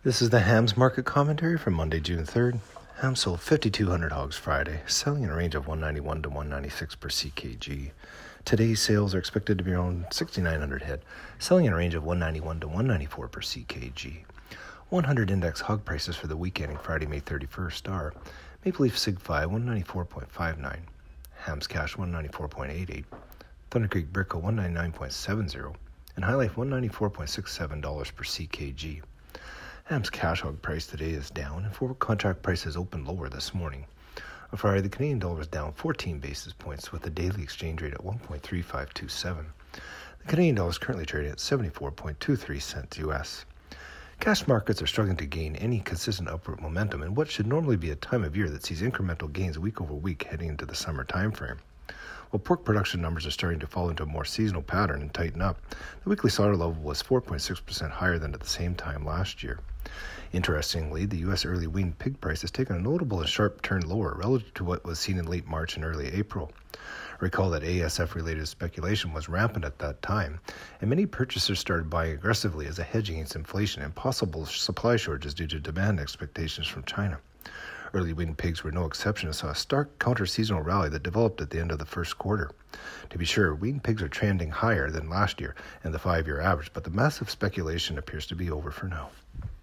This is the Hams market commentary for Monday, June 3rd. Hams sold 5,200 hogs Friday, selling in a range of 191 to 196 per CKG. Today's sales are expected to be around 6,900 head, selling in a range of 191 to 194 per CKG. 100 index hog prices for the week ending Friday, May 31st are Maple Leaf Sig 5 194.59, Hams Cash 194.88, Thunder Creek Brickle 199.70, and High Life $194.67 per CKG. Hams cash hog price today is down, and forward contract prices opened lower this morning. On Friday, the Canadian dollar was down 14 basis points, with the daily exchange rate at 1.3527. The Canadian dollar is currently trading at 74.23 cents U.S. Cash markets are struggling to gain any consistent upward momentum in what should normally be a time of year that sees incremental gains week over week heading into the summer timeframe. While pork production numbers are starting to fall into a more seasonal pattern and tighten up, the weekly slaughter level was 4.6% higher than at the same time last year. Interestingly, the U.S. early weaned pig price has taken a notable and sharp turn lower relative to what was seen in late March and early April. Recall that ASF-related speculation was rampant at that time, and many purchasers started buying aggressively as a hedge against inflation and possible supply shortages due to demand expectations from China. Early weaned pigs were no exception and saw a stark counter-seasonal rally that developed at the end of the first quarter. To be sure, weaned pigs are trending higher than last year and the 5-year average, but the massive speculation appears to be over for now.